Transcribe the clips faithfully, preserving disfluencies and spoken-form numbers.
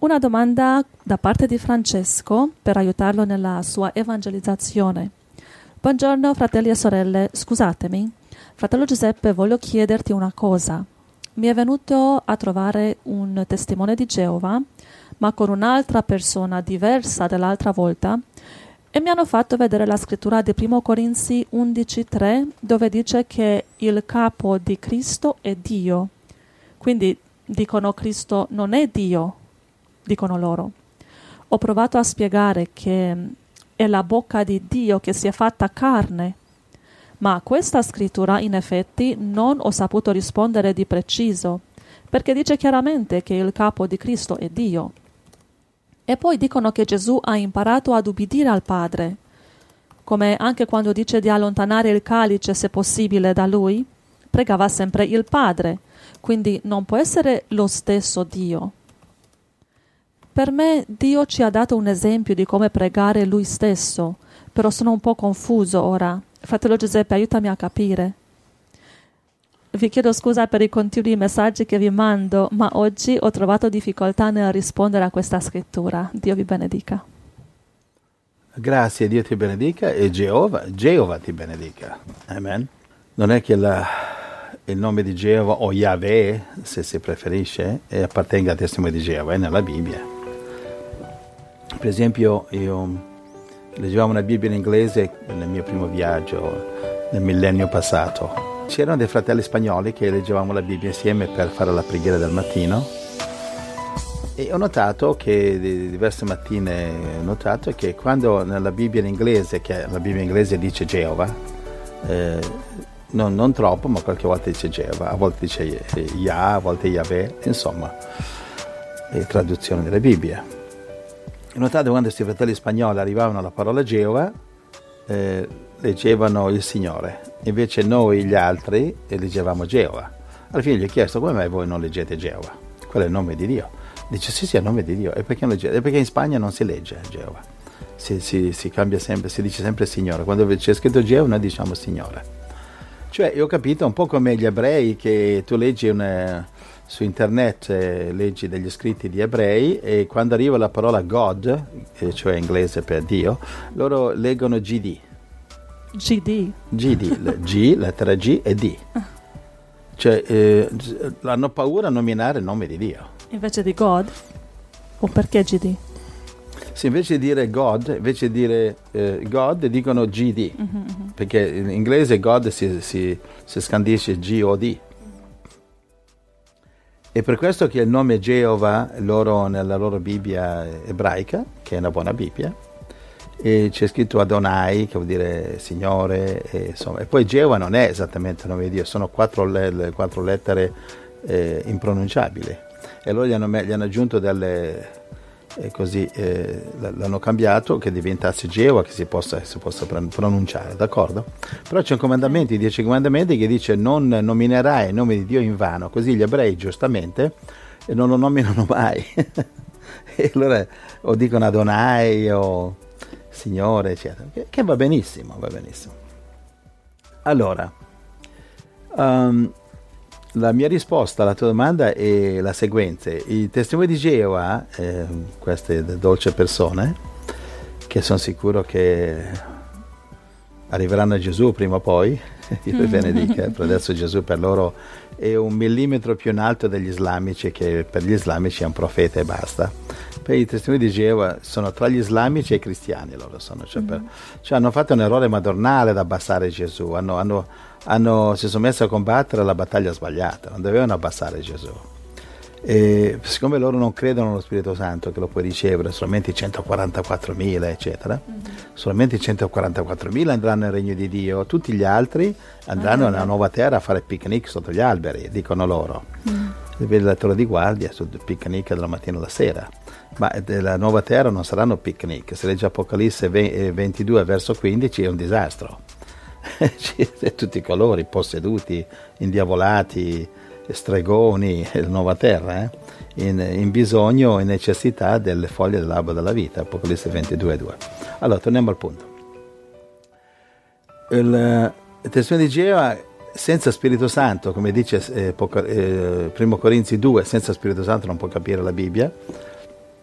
Una domanda da parte di Francesco per aiutarlo nella sua evangelizzazione. Buongiorno fratelli e sorelle, scusatemi. Fratello Giuseppe, voglio chiederti una cosa. Mi è venuto a trovare un testimone di Geova, ma con un'altra persona diversa dall'altra volta, e mi hanno fatto vedere la scrittura di primo Corinzi undici tre, dove dice che il capo di Cristo è Dio. Quindi dicono Cristo non è Dio, dicono loro. Ho provato a spiegare che è la bocca di Dio che si è fatta carne, ma questa scrittura in effetti non ho saputo rispondere di preciso, perché dice chiaramente che il capo di Cristo è Dio. E poi dicono che Gesù ha imparato ad ubbidire al Padre, come anche quando dice di allontanare il calice se possibile da lui, pregava sempre il Padre, quindi non può essere lo stesso Dio. Per me Dio ci ha dato un esempio di come pregare Lui stesso, però sono un po' confuso ora. Fratello Giuseppe, aiutami a capire. Vi chiedo scusa per i continui messaggi che vi mando, ma oggi ho trovato difficoltà nel rispondere a questa scrittura. Dio vi benedica. Grazie, Dio ti benedica e Geova, Geova ti benedica. Amen. Non è che la, il nome di Geova o Yahweh, se si preferisce, appartenga al testimone di Geova, è nella Bibbia. Per esempio, io leggevamo una Bibbia in inglese nel mio primo viaggio nel millennio passato. C'erano dei fratelli spagnoli che leggevamo la Bibbia insieme per fare la preghiera del mattino e ho notato che diverse mattine ho notato che quando nella Bibbia in inglese, che la Bibbia in inglese dice Geova, eh, non, non troppo, ma qualche volta dice Geova, a volte dice Yah, a volte Yahweh, insomma, è traduzione della Bibbia. Ho notato quando questi fratelli spagnoli arrivavano alla parola Geova, eh, leggevano il Signore, invece noi gli altri leggevamo Geova. Alla fine gli ho chiesto come mai voi non leggete Geova? Quello è il nome di Dio. Dice sì sì è il nome di Dio. E perché non leggete? Perché in Spagna non si legge Geova, si, si, si cambia sempre, si dice sempre Signore. Quando c'è scritto Geova noi diciamo Signore. Cioè io ho capito un po' come gli ebrei, che tu leggi una, su internet eh, leggi degli scritti di ebrei e quando arriva la parola God, eh, cioè inglese per Dio, loro leggono G D. G D. G D, G, lettera G e D. Cioè, eh, hanno paura a nominare il nome di Dio. Invece di God? O perché G D? Sì, invece di dire God, invece di dire eh, God, dicono G D. Mm-hmm. Perché in inglese God si, si, si scandisce G O D. E per questo che il nome Geova, loro nella loro Bibbia ebraica, che è una buona Bibbia, e c'è scritto Adonai, che vuol dire Signore, e, insomma, e poi Geova non è esattamente il nome di Dio, sono quattro, le, quattro lettere eh, impronunciabili, e loro gli hanno, gli hanno aggiunto delle, eh, così, eh, l'hanno cambiato, che diventasse Geova, che si possa, si possa pronunciare, d'accordo? Però c'è un comandamento, i dieci comandamenti, che dice non nominerai il nome di Dio in vano, così gli ebrei giustamente non lo nominano mai, e allora o dicono Adonai o Signore, eccetera, che, che va benissimo, va benissimo. Allora, um, la mia risposta alla tua domanda è la seguente: i testimoni di Geova, eh, queste dolci persone, che sono sicuro che arriveranno a Gesù prima o poi, io vi benedica, per adesso Gesù per loro è un millimetro più in alto degli islamici, che per gli islamici è un profeta e basta. Per i testimoni di Geova sono tra gli islamici e i cristiani, loro sono, cioè, per, cioè hanno fatto un errore madornale ad abbassare Gesù, hanno, hanno, hanno, si sono messi a combattere la battaglia sbagliata, non dovevano abbassare Gesù. E siccome loro non credono nello Spirito Santo, che lo puoi ricevere solamente i centoquarantaquattromila, eccetera, mm-hmm. solamente i centoquarantaquattromila andranno nel regno di Dio, tutti gli altri andranno ah, nella nuova terra a fare picnic sotto gli alberi, dicono loro. Mm. Vedi la torre di guardia sul picnic dalla mattina alla sera, ma della nuova terra non saranno picnic. Se legge Apocalisse ventidue verso quindici è un disastro. Tutti i colori, posseduti, indiavolati, stregoni, la nuova terra, eh? in, in bisogno e necessità delle foglie dell'albero della vita, Apocalisse ventidue due. Allora, torniamo al punto. Il, il testimone di Geova senza Spirito Santo, come dice eh, poco, eh, primo Corinzi due, senza Spirito Santo non può capire la Bibbia,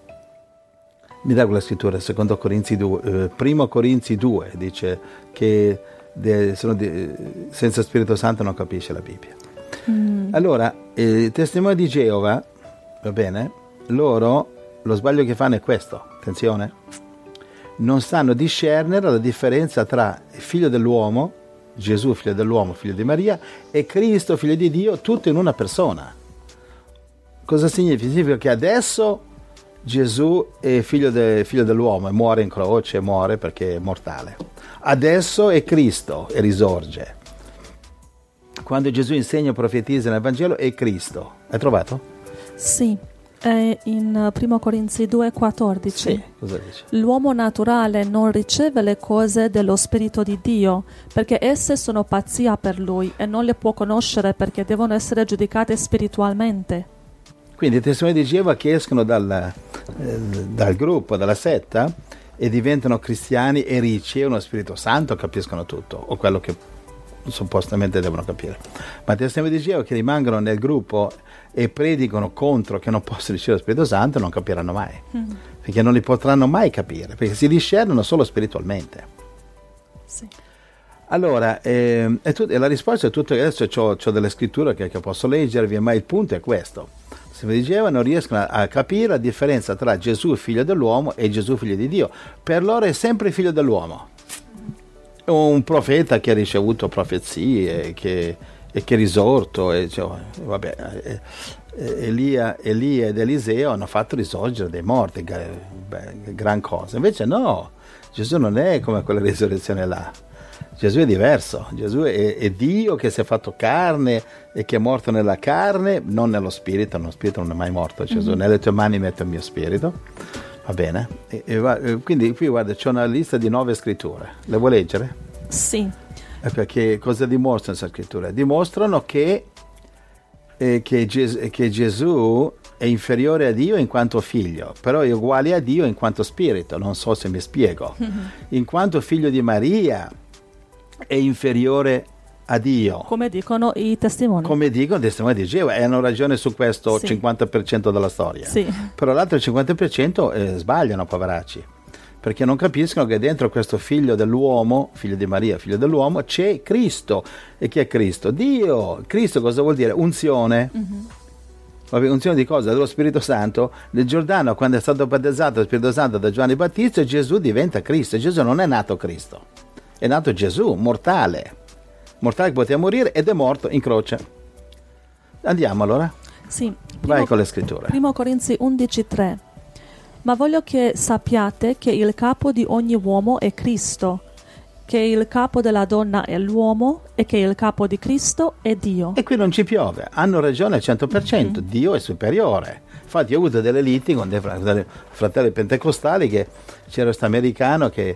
Mi dà quella scrittura, secondo Corinzi due, eh, primo Corinzi due, dice che de, sono de, senza Spirito Santo non capisce la Bibbia. Mm. Allora, eh, i testimoni di Geova, va bene, loro, lo sbaglio che fanno è questo, attenzione, non sanno discernere la differenza tra il figlio dell'uomo, Gesù figlio dell'uomo, figlio di Maria, e Cristo figlio di Dio, tutto in una persona. Cosa significa? Significa che adesso Gesù è figlio, de, figlio dell'uomo e muore in croce, muore perché è mortale. Adesso è Cristo e risorge. Quando Gesù insegna e profetizza nel Vangelo è Cristo. Hai trovato? Sì. È in primo Corinzi due quattordici. Sì, cosa dice? L'uomo naturale non riceve le cose dello Spirito di Dio perché esse sono pazzia per lui e non le può conoscere perché devono essere giudicate spiritualmente. Quindi i testimoni di Geova che escono dal, eh, dal gruppo, dalla setta e diventano cristiani e ricevono lo Spirito Santo, capiscono tutto, o quello che suppostamente devono capire. Ma i testimoni di Geova che rimangono nel gruppo e predicano contro che non possono ricevere lo Spirito Santo non capiranno mai, mm. perché non li potranno mai capire, perché si discernono solo spiritualmente. Sì. Allora, eh, è tut- la risposta è tutto. Adesso ho delle scritture che, che posso leggervi, ma il punto è questo. Si diceva, non riescono a, a capire la differenza tra Gesù figlio dell'uomo e Gesù figlio di Dio. Per loro è sempre figlio dell'uomo. È un profeta che ha ricevuto profezie, che e che è risorto, e, cioè, vabbè, eh, eh, Elia, Elia ed Eliseo hanno fatto risorgere dei morti, beh, gran cosa. Invece no, Gesù non è come quella risurrezione là. Gesù è diverso, Gesù è, è Dio che si è fatto carne e che è morto nella carne, non nello spirito, nello spirito non è mai morto Gesù, mm-hmm. Nelle tue mani metto il mio spirito, va bene? E, e, quindi qui guarda, c'è una lista di nove scritture, le vuoi leggere? Sì. Perché cosa dimostrano queste scritture? Dimostrano che, eh, che, Ges- che Gesù è inferiore a Dio in quanto figlio, però è uguale a Dio in quanto spirito, non so se mi spiego. Mm-hmm. In quanto figlio di Maria è inferiore a Dio. Come dicono i testimoni. Come dicono i testimoni di Geova, e hanno ragione su questo, sì. cinquanta per cento della storia. Sì. Però l'altro cinquanta per cento eh, sbagliano, poveracci. Perché non capiscono che dentro questo figlio dell'uomo, figlio di Maria, figlio dell'uomo, c'è Cristo. E chi è Cristo? Dio. Cristo cosa vuol dire? Unzione. Mm-hmm. Vabbè, unzione di cosa? Dello Spirito Santo. Nel Giordano, quando è stato battezzato lo Spirito Santo da Giovanni Battista, Gesù diventa Cristo. Gesù non è nato Cristo, è nato Gesù, mortale. Mortale che poteva morire ed è morto in croce. Andiamo allora? Sì. Vai Primo, con le scritture. primo Corinzi undici tre. Ma voglio che sappiate che il capo di ogni uomo è Cristo, che il capo della donna è l'uomo e che il capo di Cristo è Dio. E qui non ci piove, hanno ragione al cento per cento, mm-hmm. Dio è superiore. Infatti ho avuto delle liti con dei fratelli pentecostali, che c'era questo americano che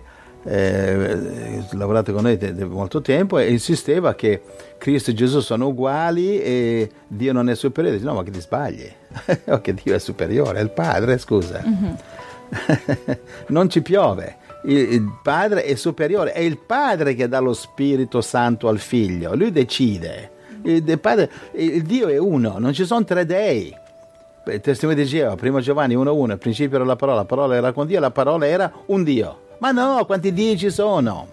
eh, ha lavorato con noi da molto tempo e insisteva che Cristo e Gesù sono uguali e Dio non è superiore. Dice, no, ma che ti sbagli, che Dio è superiore, è il Padre, scusa. Mm-hmm. Non ci piove, il, il Padre è superiore, è il Padre che dà lo Spirito Santo al Figlio, lui decide. Il, il, padre, il Dio è uno, non ci sono tre dei. Il testimone di Geova, primo Giovanni uno uno, il principio era la parola, la parola era con Dio, la parola era un Dio. Ma no, quanti Dio ci sono?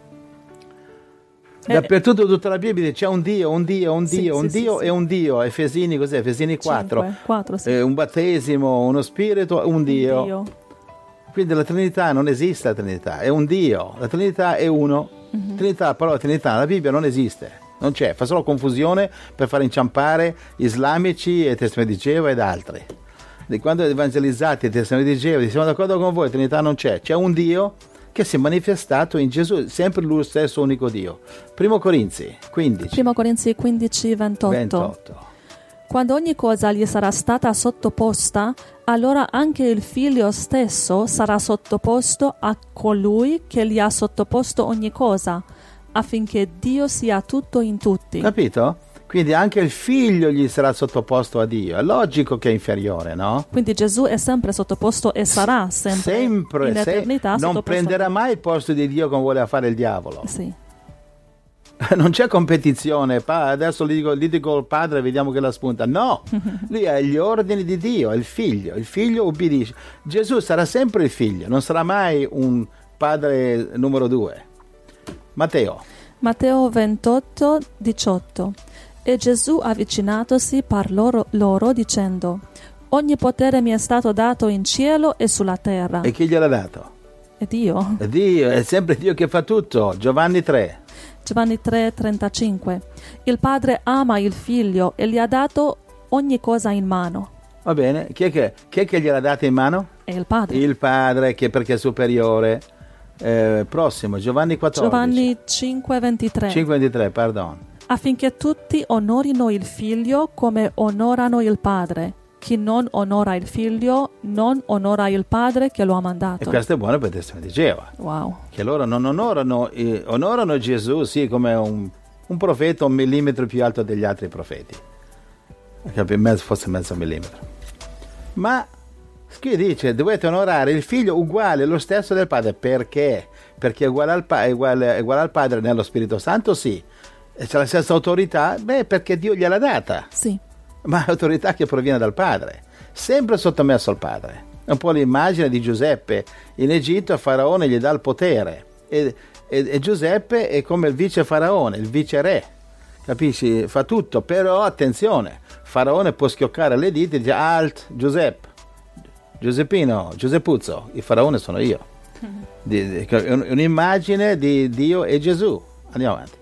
Eh, Dappertutto, tutta la Bibbia dice c'è un Dio, un Dio, un Dio, sì, un sì, Dio sì, e un Dio. Efesini, cos'è? Efesini quattro. quattro sì. eh, un battesimo, uno spirito, un, un Dio. Dio. Quindi la Trinità non esiste, la Trinità è un Dio. La Trinità è uno. Mm-hmm. Trinità, la parola Trinità, la Bibbia non esiste. Non c'è, fa solo confusione per far inciampare islamici e testimoni di Geova ed altri. Di quando evangelizzati e testimoni di Geova, siamo d'accordo con voi, Trinità non c'è, c'è un Dio che si è manifestato in Gesù, sempre lui stesso unico Dio. Primo Corinzi quindici. Primo Corinzi quindici ventotto. ventotto. Quando ogni cosa gli sarà stata sottoposta, allora anche il figlio stesso sarà sottoposto a colui che gli ha sottoposto ogni cosa, affinché Dio sia tutto in tutti. Capito? Quindi anche il figlio gli sarà sottoposto a Dio. È logico che è inferiore, no? Quindi Gesù è sempre sottoposto e sarà sempre, sempre in eternità se, non prenderà mai il posto di Dio come voleva fare il diavolo. Sì. Non c'è competizione, pa, adesso gli dico, gli dico al padre, vediamo che la spunta. No, lui ha gli ordini di Dio, è il figlio, il figlio ubbidisce. Gesù sarà sempre il figlio, non sarà mai un padre numero due. Matteo. Matteo ventotto, diciotto. E Gesù, avvicinatosi, parlò loro dicendo: ogni potere mi è stato dato in cielo e sulla terra. E chi gliel'ha dato? È Dio. È Dio, è sempre Dio che fa tutto. Giovanni tre. Giovanni tre, trentacinque. Il Padre ama il Figlio e gli ha dato ogni cosa in mano. Va bene, chi è che, chi è che gliel'ha data in mano? È il Padre. Il Padre, che perché è superiore. Eh, prossimo, Giovanni quattordici. Giovanni cinque, ventitré. cinque ventitré, pardon. Affinché tutti onorino il Figlio come onorano il Padre. Chi non onora il Figlio non onora il Padre che lo ha mandato. E questo è buono per il testimone di Geova. Wow. Che loro non onorano, eh, onorano Gesù, sì, come un, un profeta un millimetro più alto degli altri profeti. Che mezzo, forse mezzo millimetro. Ma qui dice, dovete onorare il figlio uguale, lo stesso del padre. Perché? Perché è uguale al, pa- è uguale, è uguale al padre nello Spirito Santo, sì. E c'è la stessa autorità? Beh, perché Dio gliel'ha data. Sì. Ma è autorità che proviene dal padre, sempre sottomesso al padre. È un po' l'immagine di Giuseppe in Egitto, a Faraone gli dà il potere e, e, e Giuseppe è come il vice Faraone, il vice re, capisci? Fa tutto, però attenzione, Faraone può schioccare le dita e dice alt, Giuseppe, Giuseppino, Giuseppuzzo, il Faraone sono io. Di, di, è un'immagine di Dio e Gesù. Andiamo avanti.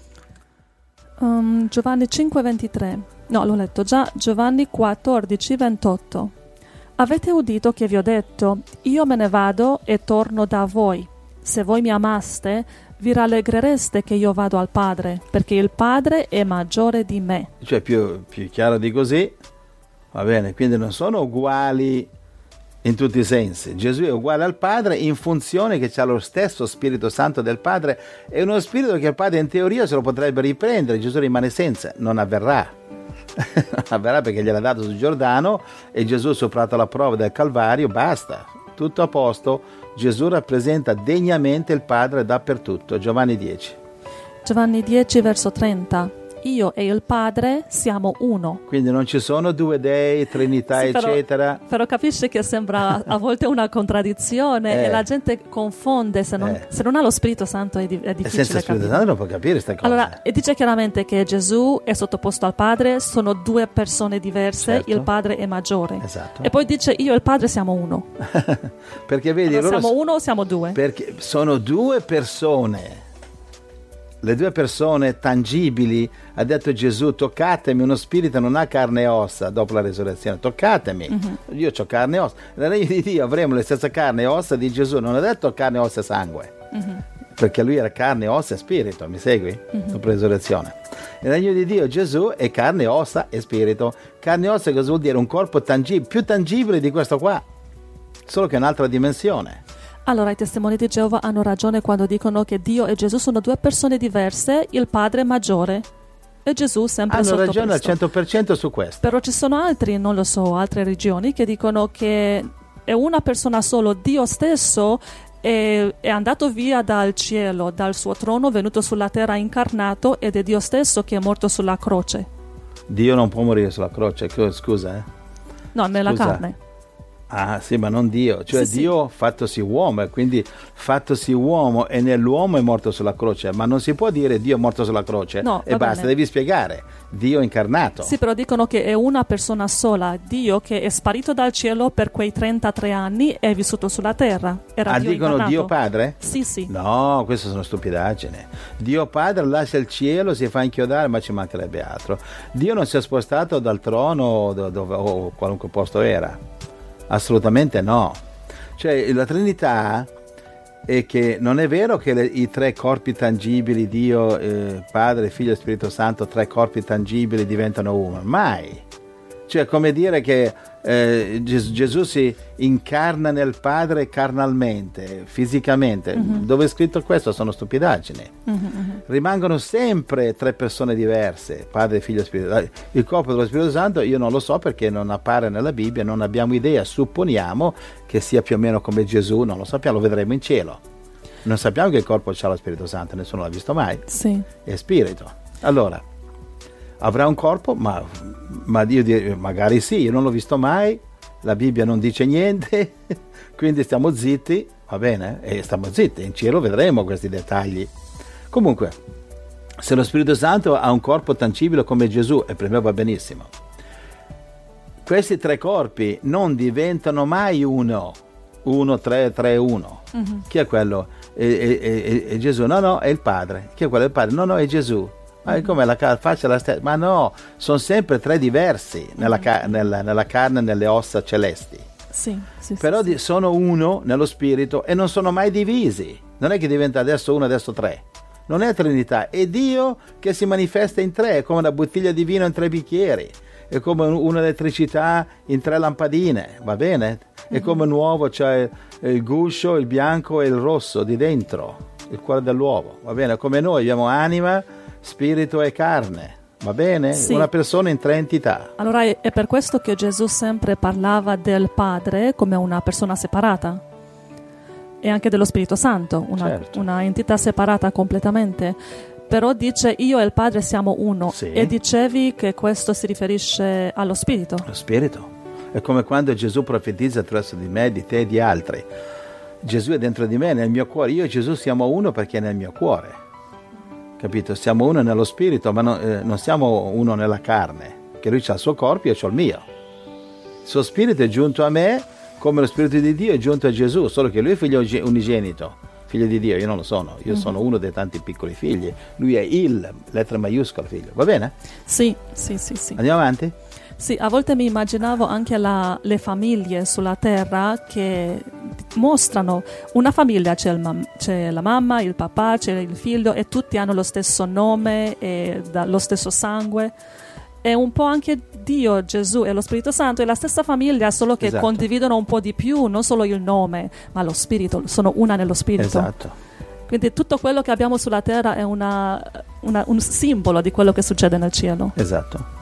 Um, Giovanni cinque, ventitré. No, l'ho letto già. Giovanni quattordici, ventotto. Avete udito che vi ho detto: io me ne vado e torno da voi. Se voi mi amaste, vi rallegrereste che io vado al Padre, perché il Padre è maggiore di me. Cioè più, più chiaro di così, va bene, quindi non sono uguali in tutti i sensi. Gesù è uguale al Padre in funzione che c'ha lo stesso Spirito Santo del Padre, è uno spirito che il Padre in teoria se lo potrebbe riprendere, Gesù rimane senza, non avverrà. Non avverrà perché gliel'ha dato sul Giordano e Gesù ha superato la prova del Calvario, basta, tutto a posto. Gesù rappresenta degnamente il Padre dappertutto. Giovanni dieci. Giovanni dieci, verso trenta. Io e il Padre siamo uno. Quindi non ci sono due dei, Trinità, sì, eccetera. Però, però capisce che sembra a volte una contraddizione eh. e la gente confonde. Se non, eh. se non ha lo Spirito Santo è, di, è difficile e senza capire. Spirito Santo non può capire queste cose. Allora, e dice chiaramente che Gesù è sottoposto al Padre, sono due persone diverse, certo. Il Padre è maggiore. Esatto. E poi dice io e il Padre siamo uno. Perché vedi, allora, loro siamo uno o siamo due? Perché sono due persone. Le due persone tangibili, ha detto Gesù, toccatemi, uno spirito non ha carne e ossa dopo la resurrezione, toccatemi, uh-huh. Io ho carne e ossa, nel regno di Dio avremo le stesse carne e ossa di Gesù, non ha detto carne, ossa e sangue, uh-huh. Perché lui era carne, ossa e spirito, mi segui? Uh-huh. Dopo la resurrezione. Nel regno di Dio Gesù è carne, ossa e spirito. Carne e ossa cosa vuol dire? Un corpo tangibile, più tangibile di questo qua, solo che è un'altra dimensione. Allora i testimoni di Geova hanno ragione quando dicono che Dio e Gesù sono due persone diverse, il Padre è maggiore e Gesù sempre hanno sottoposto. Hanno ragione al cento per cento su questo. Però ci sono altri, non lo so, altre religioni che dicono che è una persona solo, Dio stesso è, è andato via dal cielo, dal suo trono, venuto sulla terra incarnato ed è Dio stesso che è morto sulla croce. Dio non può morire sulla croce, scusa eh? No, nella scusa. carne. Ah sì, ma non Dio, cioè sì, Dio sì. fattosi uomo, quindi fattosi uomo e nell'uomo è morto sulla croce, ma non si può dire Dio è morto sulla croce no, e basta, bene. Devi spiegare, Dio incarnato. Sì, però dicono che è una persona sola, Dio che è sparito dal cielo per quei trentatré anni e è vissuto sulla terra. Era ah, Dio dicono incarnato. Dio Padre? Sì, sì. No, queste sono stupidaggini. Dio Padre lascia il cielo, si fa inchiodare, ma ci mancherebbe altro. Dio non si è spostato dal trono dove, dove, o qualunque posto era. Assolutamente no. Cioè la Trinità è che non è vero che le, i tre corpi tangibili, Dio, eh, Padre, Figlio e Spirito Santo, tre corpi tangibili diventano uno. Mai. Cioè come dire che eh, Gesù, Gesù si incarna nel Padre carnalmente, fisicamente. Uh-huh. Dove è scritto questo sono stupidaggini. Uh-huh. Rimangono sempre tre persone diverse, Padre, Figlio e Spirito Santo. Il corpo dello Spirito Santo io non lo so perché non appare nella Bibbia, non abbiamo idea, supponiamo che sia più o meno come Gesù, non lo sappiamo, lo vedremo in cielo. Non sappiamo che corpo c'ha lo Spirito Santo, nessuno l'ha visto mai. Sì. È spirito. Allora, avrà un corpo? Ma, ma io direi, magari sì, io non l'ho visto mai, la Bibbia non dice niente, quindi stiamo zitti, va bene? E stiamo zitti, in cielo vedremo questi dettagli. Comunque, se lo Spirito Santo ha un corpo tangibile come Gesù, e per me va benissimo, questi tre corpi non diventano mai uno, uno, tre, tre, uno. Mm-hmm. Chi è quello? È, è, è, è Gesù? No, no, è il Padre. Chi è quello? È il Padre? No, no, è Gesù. Ma è come la faccia la stessa? Ma no, sono sempre tre diversi nella, ca- nella, nella carne, nelle ossa celesti. Sì, sì, però sì, di, sono uno nello spirito e non sono mai divisi. Non è che diventa adesso uno, adesso tre. Non è Trinità, è Dio che si manifesta in tre, è come una bottiglia di vino in tre bicchieri, è come un'elettricità in tre lampadine, va bene? È mm-hmm. come un uovo, c'è il guscio, il bianco e il rosso di dentro, il cuore dell'uovo, va bene? Come noi abbiamo anima, spirito e carne. Va bene? Sì. Una persona in tre entità. Allora è per questo che Gesù sempre parlava del Padre come una persona separata e anche dello Spirito Santo, una, certo. una entità separata completamente. Però dice io e il Padre siamo uno. Sì. E dicevi che questo si riferisce allo Spirito. Lo Spirito. È come quando Gesù profetizza attraverso di me, di te e di altri. Gesù è dentro di me, nel mio cuore. Io e Gesù siamo uno perché è nel mio cuore. Capito? Siamo uno nello spirito, ma no, eh, non siamo uno nella carne, che lui ha il suo corpo e io ho il mio. Il suo spirito è giunto a me come lo spirito di Dio è giunto a Gesù, solo che lui è figlio unigenito, figlio di Dio, io non lo sono, io mm-hmm. sono uno dei tanti piccoli figli, lui è il, lettera maiuscola figlio, va bene? Sì, sì, sì, sì. Andiamo avanti? Sì, a volte mi immaginavo anche la, le famiglie sulla terra che mostrano una famiglia, c'è, il mam- c'è la mamma, il papà, c'è il figlio e tutti hanno lo stesso nome e da, lo stesso sangue. E un po' anche Dio, Gesù e lo Spirito Santo è la stessa famiglia, solo che esatto. condividono un po' di più, non solo il nome, ma lo spirito, sono una nello spirito. Esatto. Quindi tutto quello che abbiamo sulla terra è una, una, un simbolo di quello che succede nel cielo. Esatto.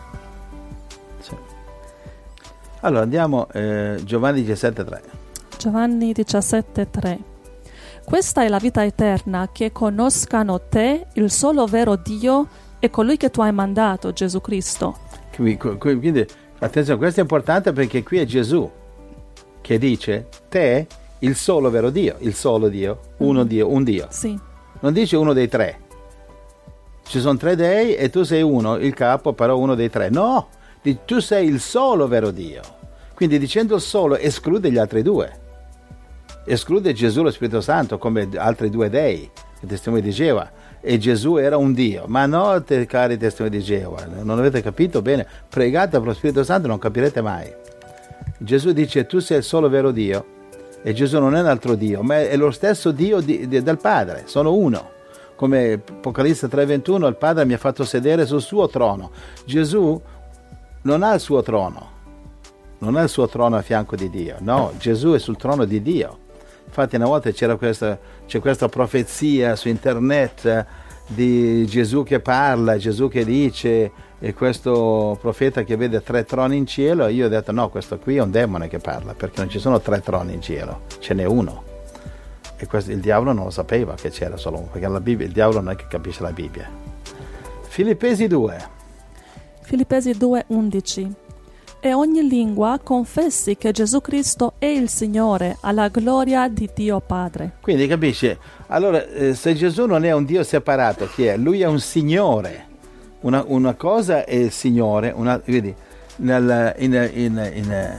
Allora andiamo eh, Giovanni diciassette tre. Giovanni diciassette tre. Questa è la vita eterna, che conoscano te, il solo vero Dio, e colui che tu hai mandato, Gesù Cristo. Quindi attenzione, questo è importante perché qui è Gesù che dice te, il solo vero Dio, il solo Dio, uno mm. Dio, un Dio. Sì. Non dice uno dei tre. Ci sono tre dei e tu sei uno, il capo, però uno dei tre. No! Tu sei il solo vero Dio. Quindi dicendo il solo esclude gli altri due, esclude Gesù lo Spirito Santo come altri due dei, il testimone di Geova, e Gesù era un Dio. Ma no, te, cari testimoni di Geova, non avete capito bene, pregate per lo Spirito Santo, non capirete mai. Gesù dice tu sei il solo vero Dio e Gesù non è un altro Dio, ma è lo stesso Dio di, di, del Padre, sono uno. Come Apocalisse tre ventuno, il Padre mi ha fatto sedere sul suo trono. Gesù non ha il suo trono, non ha il suo trono a fianco di Dio, no, Gesù è sul trono di Dio. Infatti una volta c'era questa, c'è questa profezia su internet di Gesù che parla, Gesù che dice, e questo profeta che vede tre troni in cielo, e io ho detto no, questo qui è un demone che parla, perché non ci sono tre troni in cielo, ce n'è uno. E questo, il diavolo non lo sapeva che c'era solo uno, perché la Bibbia, il diavolo non è che capisce la Bibbia. Filippesi due. Filippesi due undici. E ogni lingua confessi che Gesù Cristo è il Signore, alla gloria di Dio Padre. Quindi capisci? Allora, eh, se Gesù non è un Dio separato, chi è? Lui è un Signore. Una, una cosa è il Signore, una, vedi, nel, in, in, in,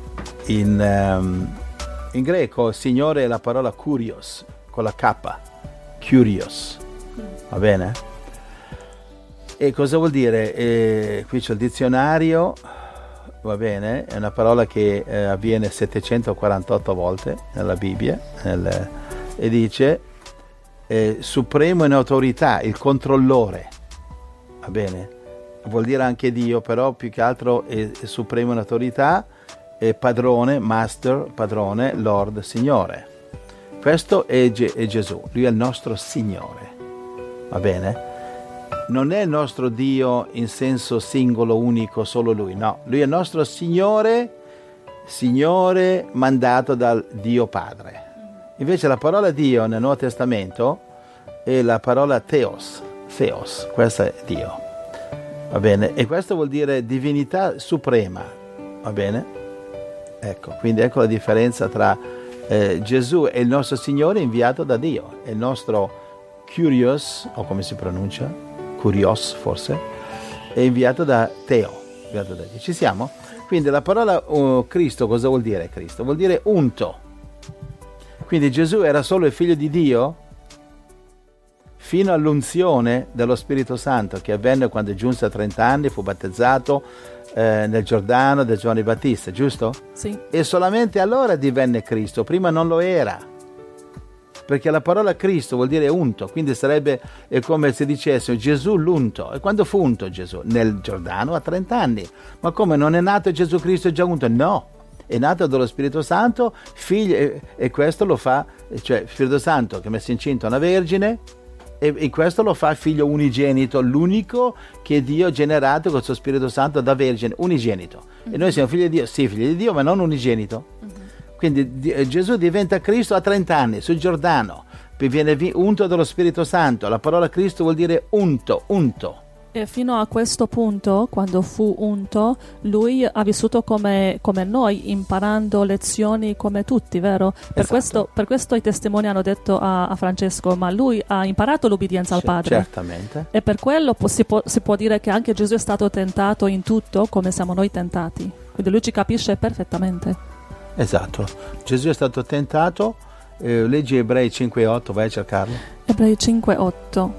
in, um, in greco Signore è la parola kurios, con la K, curios, va bene? E cosa vuol dire? Eh, qui c'è il dizionario, va bene, è una parola che eh, avviene settecentoquarantotto volte nella Bibbia, nel, e dice eh, supremo in autorità, il controllore, va bene? Vuol dire anche Dio, però più che altro è, è supremo in autorità, è padrone, master, padrone, lord, signore. Questo è, Ge- è Gesù, lui è il nostro Signore, va bene? Non è il nostro Dio in senso singolo, unico, solo Lui, no. Lui è il nostro Signore, Signore mandato dal Dio Padre. Invece la parola Dio nel Nuovo Testamento è la parola Theos, Theos, questo è Dio, va bene? E questo vuol dire divinità suprema, va bene? Ecco, quindi ecco la differenza tra eh, Gesù è il nostro Signore inviato da Dio, è il nostro Kyrios, o come si pronuncia? Kurios forse, è inviato da Teo, inviato da Dio. Ci siamo? Quindi la parola uh, Cristo, cosa vuol dire Cristo? Vuol dire unto. Quindi Gesù era solo il figlio di Dio fino all'unzione dello Spirito Santo che avvenne quando giunse a trenta anni, fu battezzato eh, nel Giordano da Giovanni Battista, giusto? Sì. E solamente allora divenne Cristo, prima non lo era. Perché la parola Cristo vuol dire unto, quindi sarebbe è come se dicessimo Gesù l'unto. E quando fu unto Gesù? Nel Giordano a trenta anni. Ma come, non è nato Gesù Cristo già unto? No, è nato dallo Spirito Santo, figlio, e, e questo lo fa, cioè Spirito Santo che ha messo incinta una vergine, e, e questo lo fa figlio unigenito, l'unico che Dio ha generato con il suo Spirito Santo da vergine, unigenito. Mm-hmm. E noi siamo figli di Dio, sì, figli di Dio, ma non unigenito. Mm-hmm. Quindi di, Gesù diventa Cristo a trenta anni, sul Giordano, poi viene vi, unto dallo Spirito Santo. La parola Cristo vuol dire unto, unto. E fino a questo punto, quando fu unto, lui ha vissuto come, come noi, imparando lezioni come tutti, vero? Per, esatto. questo, per questo i testimoni hanno detto a, a Francesco, ma lui ha imparato l'obbedienza al C- Padre. Certamente. E per quello po- si, può, si può dire che anche Gesù è stato tentato in tutto come siamo noi tentati. Quindi lui ci capisce perfettamente. Esatto. Gesù è stato tentato, eh, leggi Ebrei cinque otto, vai a cercarlo. Ebrei cinque otto.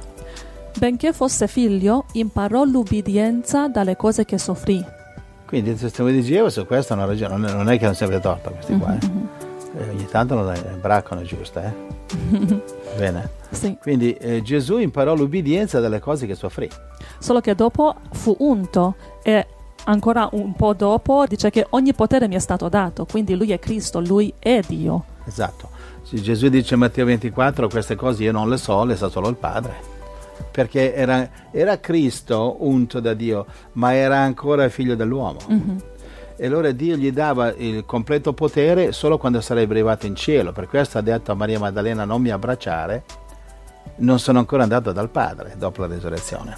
Benché fosse figlio, imparò l'ubbidienza dalle cose che soffrì. Quindi il testimone di Geova su questo hanno ragione, non è, non è che hanno sempre torto questi qua, eh. Eh, ogni tanto non è, braccano giusta, eh. Bene. Sì. Quindi eh, Gesù imparò l'ubbidienza dalle cose che soffrì. Solo che dopo fu unto e ancora un po' dopo dice che ogni potere mi è stato dato, quindi lui è Cristo, lui è Dio. Esatto. Gesù dice in Matteo ventiquattro, queste cose io non le so, le sa solo il Padre. Perché era, era Cristo unto da Dio, ma era ancora figlio dell'uomo. Mm-hmm. E allora Dio gli dava il completo potere solo quando sarebbe arrivato in cielo. Per questo ha detto a Maria Maddalena: non mi abbracciare, non sono ancora andato dal Padre dopo la resurrezione.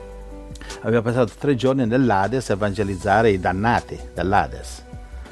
Aveva passato tre giorni nell'Ades a evangelizzare i dannati dell'Ades,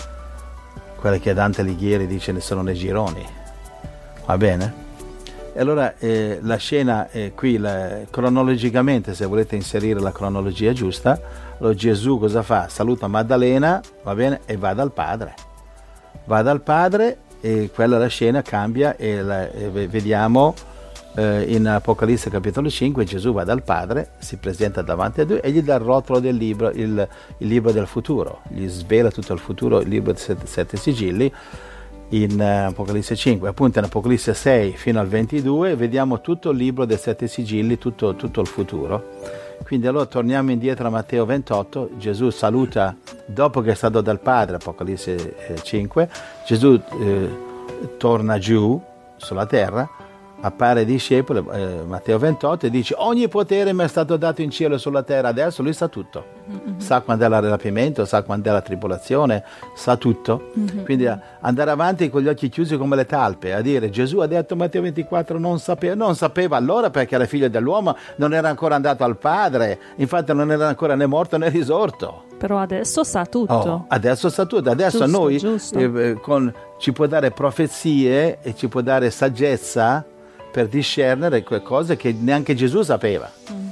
quelli che Dante Alighieri dice ne sono nei gironi, va bene? E allora eh, la scena è qui, la, cronologicamente, se volete inserire la cronologia giusta, allora Gesù cosa fa? Saluta Maddalena, va bene, e va dal Padre. Va dal Padre e quella la scena cambia e, la, e vediamo eh, in Apocalisse capitolo cinque Gesù va dal Padre, si presenta davanti a lui e gli dà il rotolo del libro, il, il libro del futuro, gli svela tutto il futuro, il libro dei sette, sette sigilli. In uh, Apocalisse cinque, appunto in Apocalisse sei fino al ventidue vediamo tutto il libro dei sette sigilli, tutto, tutto il futuro. Quindi allora torniamo indietro a Matteo ventotto, Gesù saluta dopo che è stato dal Padre, Apocalisse eh, cinque, Gesù eh, torna giù sulla terra, appare ai discepoli, eh, Matteo ventotto, e dice: ogni potere mi è stato dato in cielo e sulla terra. Adesso lui sa tutto, mm-hmm. sa quando è il rapimento, sa quando è la tribolazione, sa tutto. Mm-hmm. Quindi a, andare avanti con gli occhi chiusi come le talpe, a dire: Gesù ha detto Matteo ventiquattro, non sapeva, non sapeva allora perché era figlio dell'uomo, non era ancora andato al Padre, infatti non era ancora né morto né risorto. Però adesso sa tutto. Oh, adesso sa tutto, adesso giusto, noi giusto. Eh, con, ci può dare profezie e ci può dare saggezza per discernere quelle cose che neanche Gesù sapeva. Mm.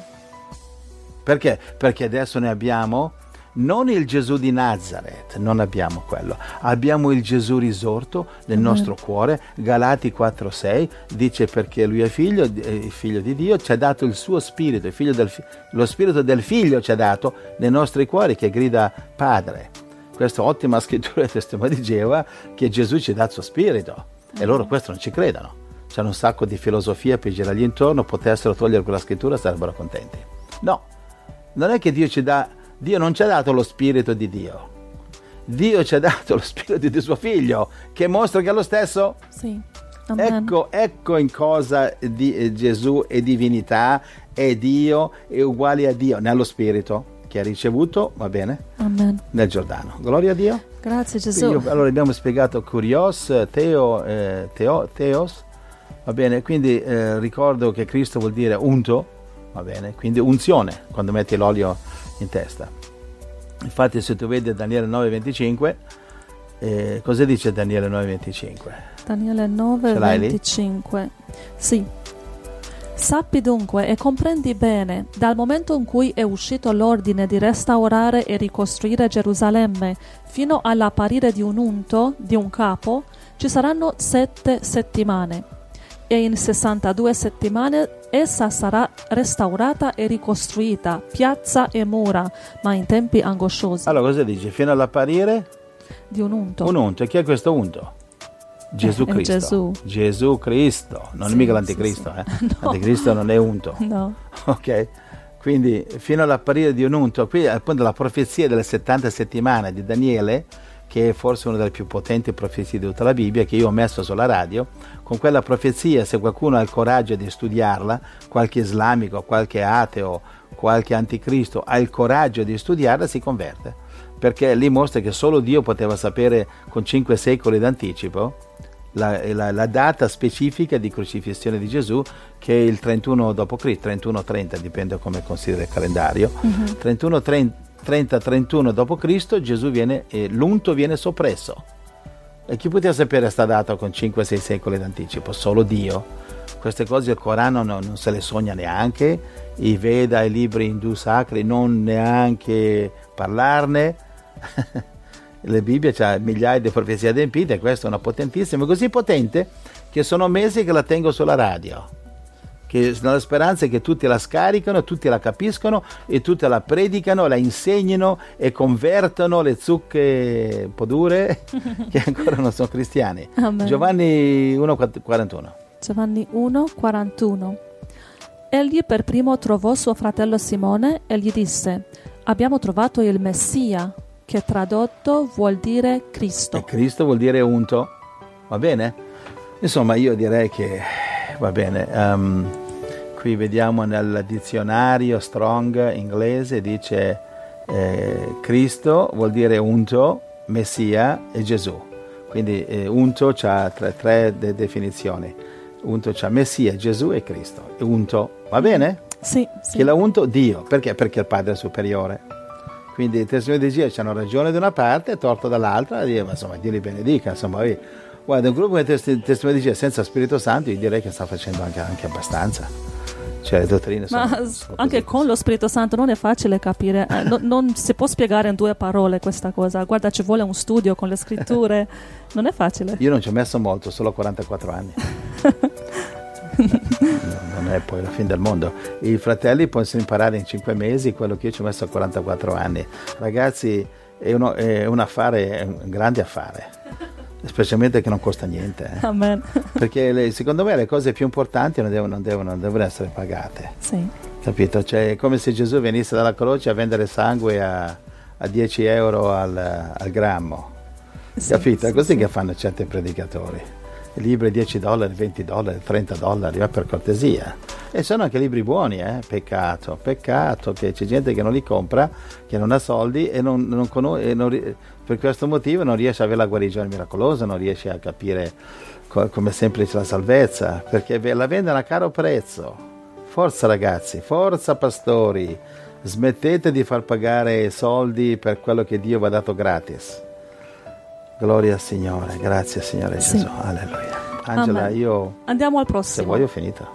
Perché? Perché adesso ne abbiamo non il Gesù di Nazareth, non abbiamo quello, abbiamo il Gesù risorto nel mm. nostro cuore. Galati quattro sei dice: perché lui è figlio, è figlio di Dio, ci ha dato il suo spirito, il figlio del, lo spirito del figlio ci ha dato nei nostri cuori che grida Padre. Questa ottima scrittura del testimone di Geova, che Gesù ci dà il suo spirito, mm. e loro questo non ci credono. C'è un sacco di filosofia per girargli intorno, potessero togliere quella scrittura, sarebbero contenti. No, non è che Dio ci dà, Dio non ci ha dato lo spirito di Dio, Dio ci ha dato lo spirito di suo figlio, che mostra che è lo stesso. Sì. Amen. Ecco, ecco in cosa di, eh, Gesù è divinità, è Dio, è uguale a Dio, nello spirito. che ha ricevuto, va bene, Amen. nel Giordano. Gloria a Dio. Grazie Gesù. Io, allora abbiamo spiegato kurios, teo, eh, teo, theos, va bene, quindi eh, ricordo che Cristo vuol dire unto, va bene, quindi unzione, quando metti l'olio in testa. Infatti se tu vedi Daniele nove venticinque, eh, cosa dice Daniele nove venticinque? Daniele nove venticinque. Sì. Sappi dunque e comprendi bene, dal momento in cui è uscito l'ordine di restaurare e ricostruire Gerusalemme fino all'apparire di un unto, di un capo, ci saranno sette settimane. E in sessantadue settimane essa sarà restaurata e ricostruita, piazza e mura, ma in tempi angosciosi. Allora cosa dice? Fino all'apparire? Di un unto. Un unto. E chi è questo unto? Gesù Eh, Cristo. Gesù. Gesù Cristo, non Sì, è mica l'anticristo, sì, sì. eh? No. L'anticristo non è unto. No. Ok? Quindi fino all'apparire di un unto, qui appunto la profezia delle settanta settimane di Daniele, che è forse una delle più potenti profezie di tutta la Bibbia, che io ho messo sulla radio. Con quella profezia, se qualcuno ha il coraggio di studiarla, qualche islamico, qualche ateo, qualche anticristo ha il coraggio di studiarla, si converte, perché lì mostra che solo Dio poteva sapere con cinque secoli d'anticipo la, la, la data specifica di crocifissione di Gesù, che è il trentuno dopo Cristo, trentuno trenta, dipende come considera il calendario. Mm-hmm. trentuno trenta trentuno dopo Cristo Gesù viene, eh, l'unto viene soppresso. E chi poteva sapere sta data con cinque sei secoli d'anticipo? Solo Dio. Queste cose il Corano non, non se le sogna neanche, i Veda, i libri indù sacri non neanche parlarne. La Bibbia ha migliaia di profezie adempite, e questa è una potentissima, così potente che sono mesi che la tengo sulla radio, che nella speranza che tutti la scaricano, tutti la capiscono e tutti la predicano, la insegnino e convertono le zucche un po' dure che ancora non sono cristiani. Amen. Giovanni uno quarantuno. Giovanni uno quarantuno. Egli per primo trovò suo fratello Simone e gli disse: abbiamo trovato il Messia, che tradotto vuol dire Cristo. E Cristo vuol dire unto, va bene? Insomma, io direi che va bene. Um, qui vediamo nel dizionario Strong inglese, dice eh, Cristo vuol dire unto, Messia e Gesù. Quindi eh, unto ha tre, tre de- definizioni. Unto c'ha Messia, Gesù e Cristo. E unto, va bene? Sì, sì. Chi l'ha unto? Dio. Perché? Perché il Padre è superiore. Quindi i testimoni di Gesù hanno ragione da una parte e torto dall'altra, e ma insomma Dio li benedica. Insomma, guarda, un gruppo di testi- testimoni di Gesù senza Spirito Santo, io direi che sta facendo anche, anche abbastanza. Cioè le dottrine sono, ma sono anche così. Con lo Spirito Santo non è facile capire, eh, no, non si può spiegare in due parole questa cosa. Guarda, ci vuole un studio con le scritture, non è facile. Io non ci ho messo molto, solo quarantaquattro anni. No, non è poi la fine del mondo. I fratelli possono imparare in cinque mesi quello che io ci ho messo quarantaquattro anni. Ragazzi, è, uno, è un affare, è un grande affare, specialmente che non costa niente. Eh. Amen. Perché le, secondo me le cose più importanti non devono, non devono, non devono essere pagate. Sì. Capito? Cioè, è come se Gesù venisse dalla croce a vendere sangue a, a dieci euro al, al grammo. Sì, capito? È così sì, che sì. fanno certi predicatori. Libri dieci dollari, venti dollari, trenta dollari, ma per cortesia. E sono anche libri buoni, eh? Peccato, peccato che c'è gente che non li compra, che non ha soldi e, non, non conos- e non, per questo motivo non riesce a avere la guarigione miracolosa, non riesce a capire co- come semplice la salvezza, perché la vendono a caro prezzo. Forza ragazzi, forza pastori, smettete di far pagare soldi per quello che Dio vi ha dato gratis. Gloria al Signore, grazie Signore Gesù, sì. Alleluia. Angela, Amen. Io andiamo al prossimo. Se vuoi ho finito.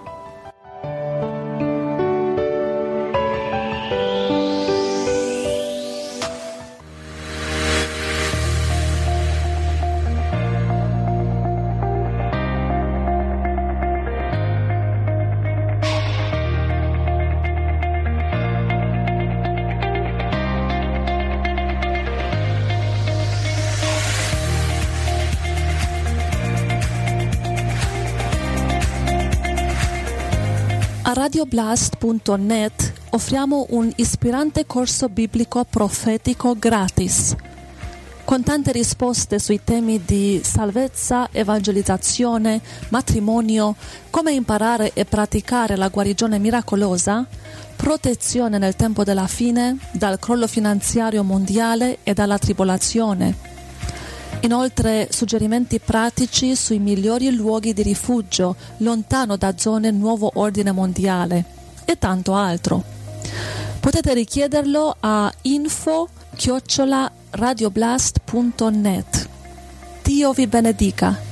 A radioblast punto net offriamo un ispirante corso biblico profetico gratis. con tante risposte sui temi di salvezza, evangelizzazione, matrimonio, come imparare e praticare la guarigione miracolosa, protezione nel tempo della fine, dal crollo finanziario mondiale e dalla tribolazione. Inoltre suggerimenti pratici sui migliori luoghi di rifugio lontano da zone nuovo ordine mondiale e tanto altro. Potete richiederlo a info chiocciola radioblast punto net. Dio vi benedica.